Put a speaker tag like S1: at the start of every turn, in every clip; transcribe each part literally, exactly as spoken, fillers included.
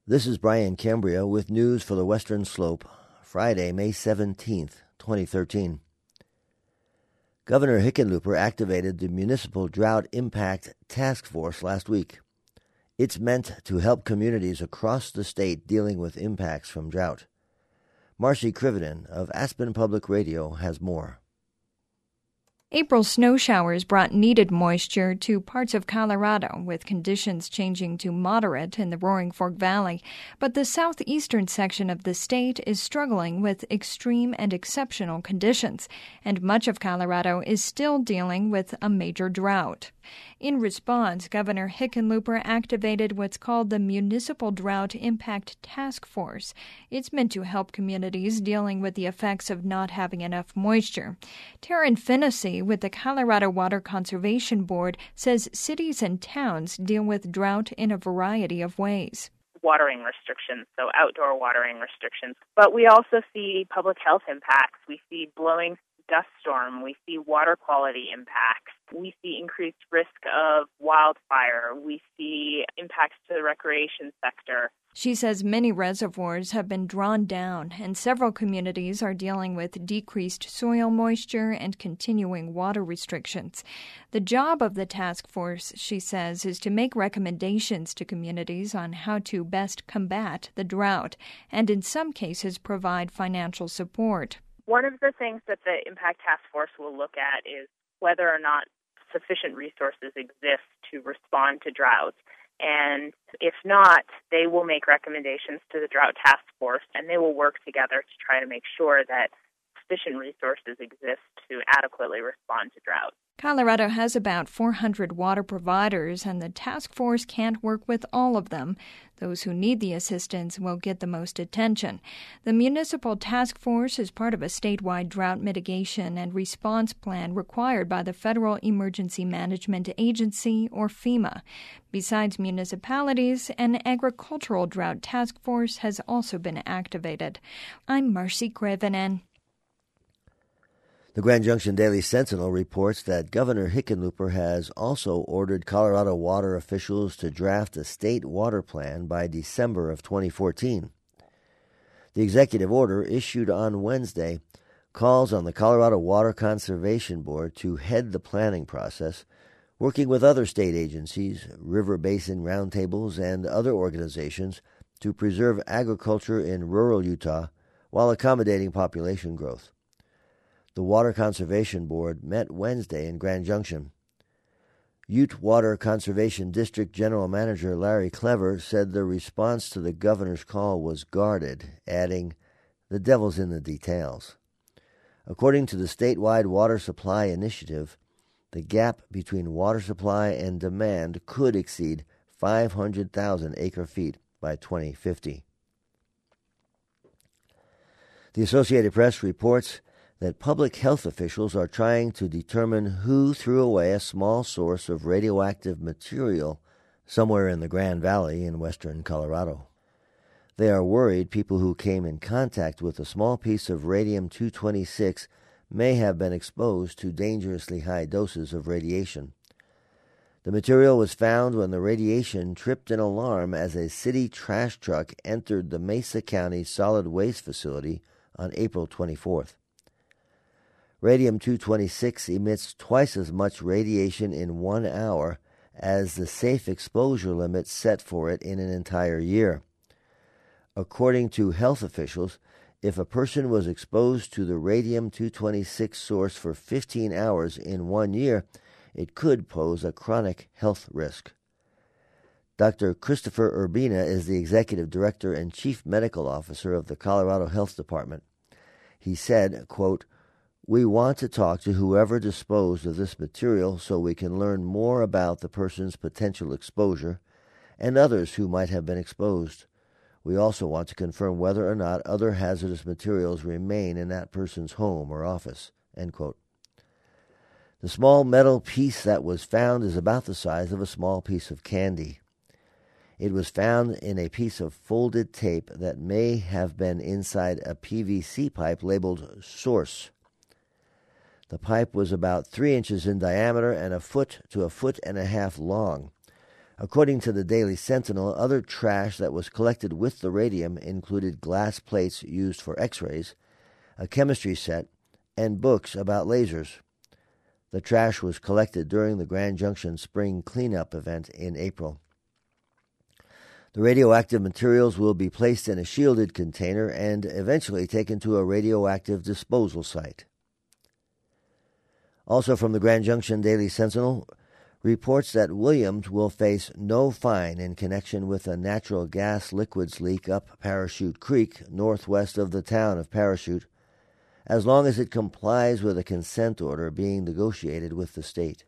S1: This is Brian Cambria with news for the Western Slope, Friday, May seventeenth, twenty thirteen. Governor Hickenlooper activated the Municipal Drought Impact Task Force last week. It's meant to help communities across the state dealing with impacts from drought. Marcy Krivonen of Aspen Public Radio has more.
S2: April snow showers brought needed moisture to parts of Colorado, with conditions changing to moderate in the Roaring Fork Valley. But the southeastern section of the state is struggling with extreme and exceptional conditions, and much of Colorado is still dealing with a major drought. In response, Governor Hickenlooper activated what's called the Municipal Drought Impact Task Force. It's meant to help communities dealing with the effects of not having enough moisture. Taryn Finnessy with the Colorado Water Conservation Board says cities and towns deal with drought in a variety of ways.
S3: Watering restrictions, so outdoor watering restrictions. But we also see public health impacts. We see blowing dust storm. We see water quality impacts. We see increased risk of wildfire. We see impacts to the recreation sector.
S2: She says many reservoirs have been drawn down, and several communities are dealing with decreased soil moisture and continuing water restrictions. The job of the task force, she says, is to make recommendations to communities on how to best combat the drought, and in some cases provide financial support.
S3: One of the things that the Impact Task Force will look at is whether or not sufficient resources exist to respond to droughts. And if not, they will make recommendations to the Drought Task Force, and they will work together to try to make sure that sufficient resources exist to adequately respond to drought.
S2: Colorado has about four hundred water providers, and the task force can't work with all of them. Those who need the assistance will get the most attention. The Municipal Task Force is part of a statewide drought mitigation and response plan required by the Federal Emergency Management Agency, or FEMA. Besides municipalities, an agricultural drought task force has also been activated. I'm Marcy Krivonen.
S1: The Grand Junction Daily Sentinel reports that Governor Hickenlooper has also ordered Colorado water officials to draft a state water plan by December of twenty fourteen. The executive order, issued on Wednesday, calls on the Colorado Water Conservation Board to head the planning process, working with other state agencies, river basin roundtables, and other organizations to preserve agriculture in rural Utah while accommodating population growth. The Water Conservation Board met Wednesday in Grand Junction. Ute Water Conservation District General Manager Larry Clever said the response to the governor's call was guarded, adding, "The devil's in the details." According to the statewide Water Supply Initiative, the gap between water supply and demand could exceed five hundred thousand acre-feet by twenty fifty. The Associated Press reports that public health officials are trying to determine who threw away a small source of radioactive material somewhere in the Grand Valley in western Colorado. They are worried people who came in contact with a small piece of radium two twenty-six may have been exposed to dangerously high doses of radiation. The material was found when the radiation tripped an alarm as a city trash truck entered the Mesa County Solid Waste Facility on April twenty-fourth. Radium two twenty-six emits twice as much radiation in one hour as the safe exposure limit set for it in an entire year. According to health officials, if a person was exposed to the radium two twenty-six source for fifteen hours in one year, it could pose a chronic health risk. Doctor Christopher Urbina is the executive director and chief medical officer of the Colorado Health Department. He said, quote, "We want to talk to whoever disposed of this material so we can learn more about the person's potential exposure and others who might have been exposed. We also want to confirm whether or not other hazardous materials remain in that person's home or office." End quote. The small metal piece that was found is about the size of a small piece of candy. It was found in a piece of folded tape that may have been inside a P V C pipe labeled Source. The pipe was about three inches in diameter and a foot to a foot and a half long. According to the Daily Sentinel, other trash that was collected with the radium included glass plates used for x-rays, a chemistry set, and books about lasers. The trash was collected during the Grand Junction Spring Cleanup event in April. The radioactive materials will be placed in a shielded container and eventually taken to a radioactive disposal site. Also from the Grand Junction Daily Sentinel, reports that Williams will face no fine in connection with a natural gas liquids leak up Parachute Creek, northwest of the town of Parachute, as long as it complies with a consent order being negotiated with the state.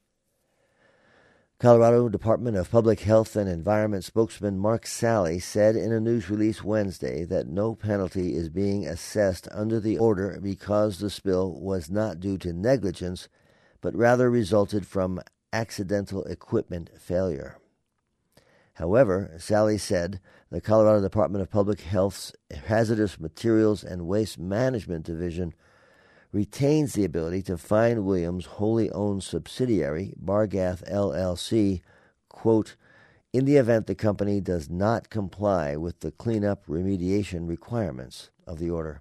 S1: Colorado Department of Public Health and Environment spokesman Mark Sally said in a news release Wednesday that no penalty is being assessed under the order because the spill was not due to negligence, but rather resulted from accidental equipment failure. However, Sally said the Colorado Department of Public Health's Hazardous Materials and Waste Management Division retains the ability to fine Williams' wholly owned subsidiary, Bargath L L C, quote, in the event the company does not comply with the cleanup remediation requirements of the order.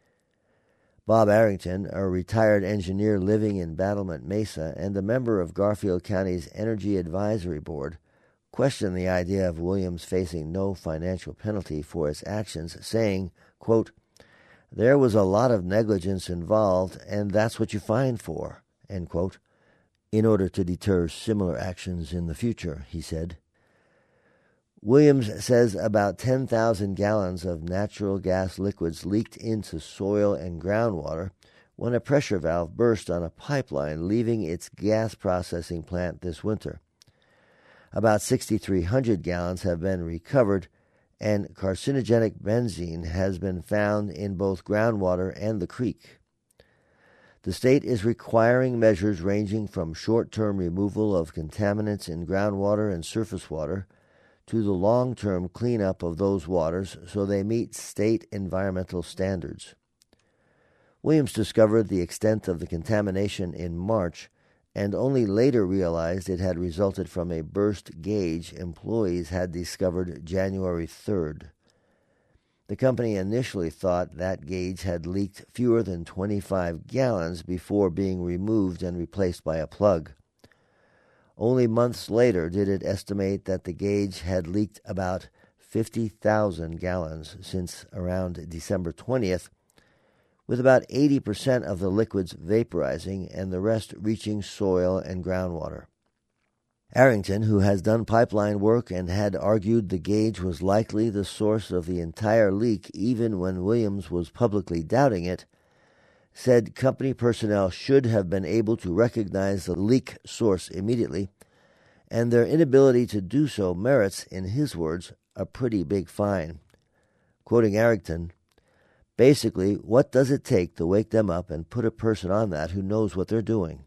S1: Bob Arrington, a retired engineer living in Battlement Mesa and a member of Garfield County's Energy Advisory Board, questioned the idea of Williams facing no financial penalty for its actions, saying, quote, there was a lot of negligence involved, and that's what you fine for, end quote, in order to deter similar actions in the future, he said. Williams says about ten thousand gallons of natural gas liquids leaked into soil and groundwater when a pressure valve burst on a pipeline leaving its gas processing plant this winter. About six thousand three hundred gallons have been recovered, and carcinogenic benzene has been found in both groundwater and the creek. The state is requiring measures ranging from short-term removal of contaminants in groundwater and surface water to the long-term cleanup of those waters so they meet state environmental standards. Williams discovered the extent of the contamination in March and only later realized it had resulted from a burst gauge employees had discovered January third. The company initially thought that gauge had leaked fewer than twenty-five gallons before being removed and replaced by a plug. Only months later did it estimate that the gauge had leaked about fifty thousand gallons since around December twentieth, with about eighty percent of the liquids vaporizing and the rest reaching soil and groundwater. Arrington, who has done pipeline work and had argued the gauge was likely the source of the entire leak even when Williams was publicly doubting it, said company personnel should have been able to recognize the leak source immediately, and their inability to do so merits, in his words, a pretty big fine. Quoting Arrington, basically, what does it take to wake them up and put a person on that who knows what they're doing?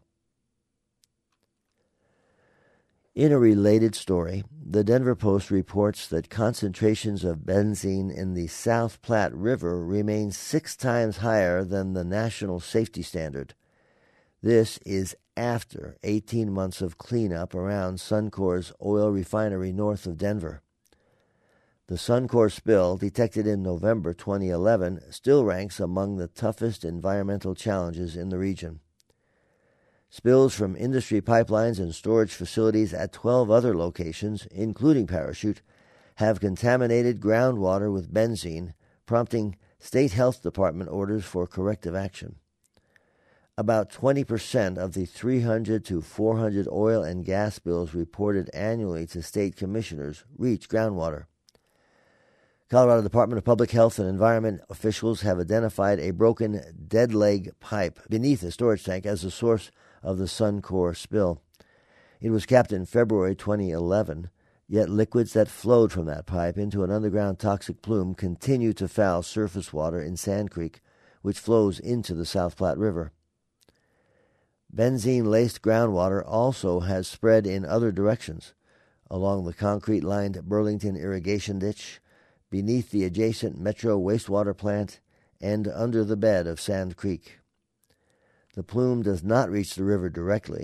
S1: In a related story, the Denver Post reports that concentrations of benzene in the South Platte River remain six times higher than the national safety standard. This is after eighteen months of cleanup around Suncor's oil refinery north of Denver. The Suncor spill, detected in November twenty eleven, still ranks among the toughest environmental challenges in the region. Spills from industry pipelines and storage facilities at twelve other locations, including Parachute, have contaminated groundwater with benzene, prompting state health department orders for corrective action. About twenty percent of the three hundred to four hundred oil and gas spills reported annually to state commissioners reach groundwater. Colorado Department of Public Health and Environment officials have identified a broken dead leg pipe beneath a storage tank as the source of the Suncor spill. It was capped in February twenty eleven, yet liquids that flowed from that pipe into an underground toxic plume continue to foul surface water in Sand Creek, which flows into the South Platte River. Benzene-laced groundwater also has spread in other directions, along the concrete-lined Burlington irrigation ditch, beneath the adjacent Metro wastewater plant, and under the bed of Sand Creek. The plume does not reach the river directly,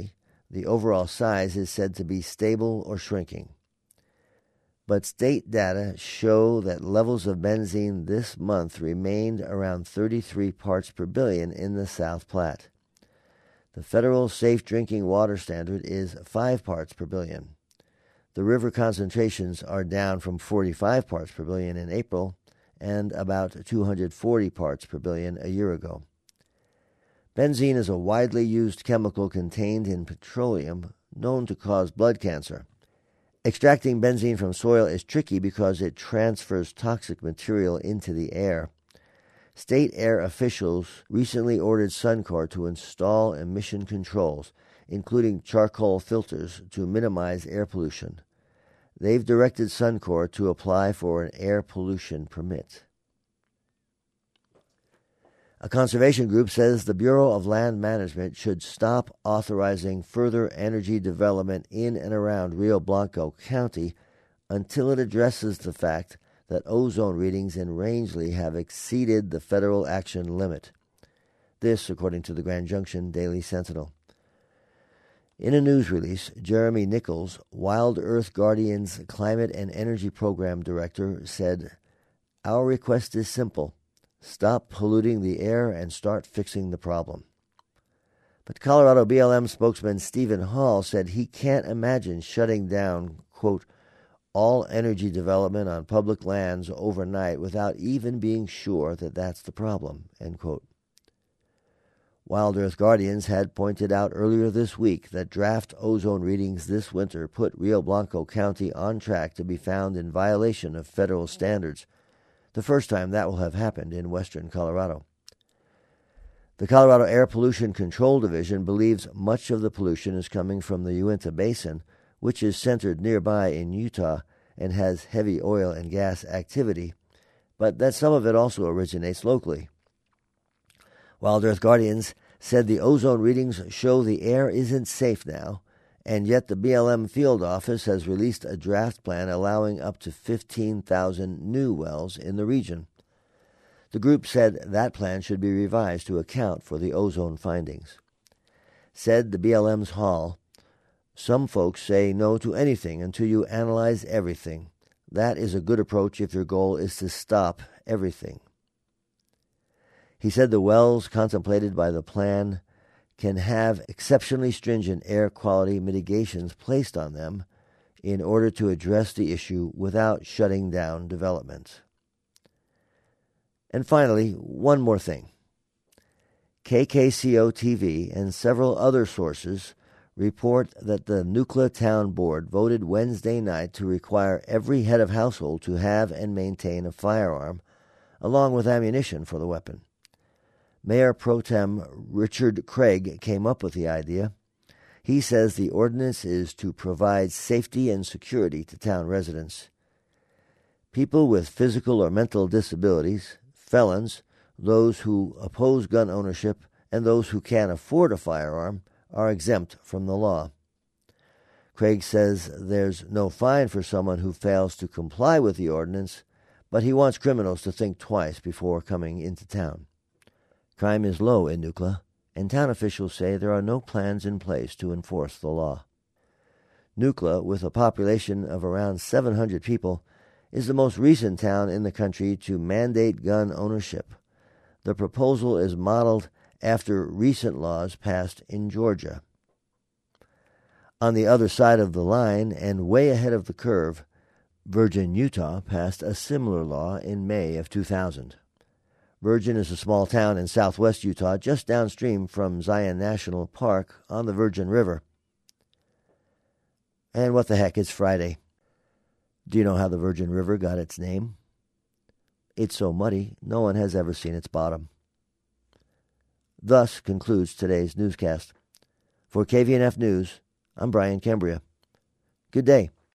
S1: The overall size is said to be stable or shrinking. But state data show that levels of benzene this month remained around thirty-three parts per billion in the South Platte. The federal safe drinking water standard is five parts per billion. The river concentrations are down from forty-five parts per billion in April and about two hundred forty parts per billion a year ago. Benzene is a widely used chemical contained in petroleum known to cause blood cancer. Extracting benzene from soil is tricky because it transfers toxic material into the air. State air officials recently ordered Suncor to install emission controls, including charcoal filters, to minimize air pollution. They've directed Suncor to apply for an air pollution permit. A conservation group says the Bureau of Land Management should stop authorizing further energy development in and around Rio Blanco County until it addresses the fact that ozone readings in Rangeley have exceeded the federal action limit. This, according to the Grand Junction Daily Sentinel. In a news release, Jeremy Nichols, Wild Earth Guardian's Climate and Energy Program Director, said, "Our request is simple. Stop polluting the air and start fixing the problem." But Colorado B L M spokesman Stephen Hall said he can't imagine shutting down, quote, all energy development on public lands overnight without even being sure that that's the problem, end quote. Wild Earth Guardians had pointed out earlier this week that draft ozone readings this winter put Rio Blanco County on track to be found in violation of federal standards, the first time that will have happened in western Colorado. The Colorado Air Pollution Control Division believes much of the pollution is coming from the Uinta Basin, which is centered nearby in Utah and has heavy oil and gas activity, but that some of it also originates locally. Wild Earth Guardians said the ozone readings show the air isn't safe now, and yet the B L M field office has released a draft plan allowing up to fifteen thousand new wells in the region. The group said that plan should be revised to account for the ozone findings. Said the B L M's Hall, "Some folks say no to anything until you analyze everything. That is a good approach if your goal is to stop everything." He said the wells contemplated by the plan can have exceptionally stringent air quality mitigations placed on them in order to address the issue without shutting down development. And finally, one more thing. K K C O T V and several other sources report that the Nucla Town Board voted Wednesday night to require every head of household to have and maintain a firearm, along with ammunition for the weapon. Mayor Pro Tem Richard Craig came up with the idea. He says the ordinance is to provide safety and security to town residents. People with physical or mental disabilities, felons, those who oppose gun ownership, and those who can't afford a firearm are exempt from the law. Craig says there's no fine for someone who fails to comply with the ordinance, but he wants criminals to think twice before coming into town. Crime is low in Nucla, and town officials say there are no plans in place to enforce the law. Nucla, with a population of around seven hundred people, is the most recent town in the country to mandate gun ownership. The proposal is modeled after recent laws passed in Georgia. On the other side of the line, and way ahead of the curve, Virgin, Utah passed a similar law in May of two thousand. Virgin is a small town in southwest Utah, just downstream from Zion National Park on the Virgin River. And what the heck, it's Friday. Do you know how the Virgin River got its name? It's so muddy, no one has ever seen its bottom. Thus concludes today's newscast. For K V N F News, I'm Brian Cambria. Good day.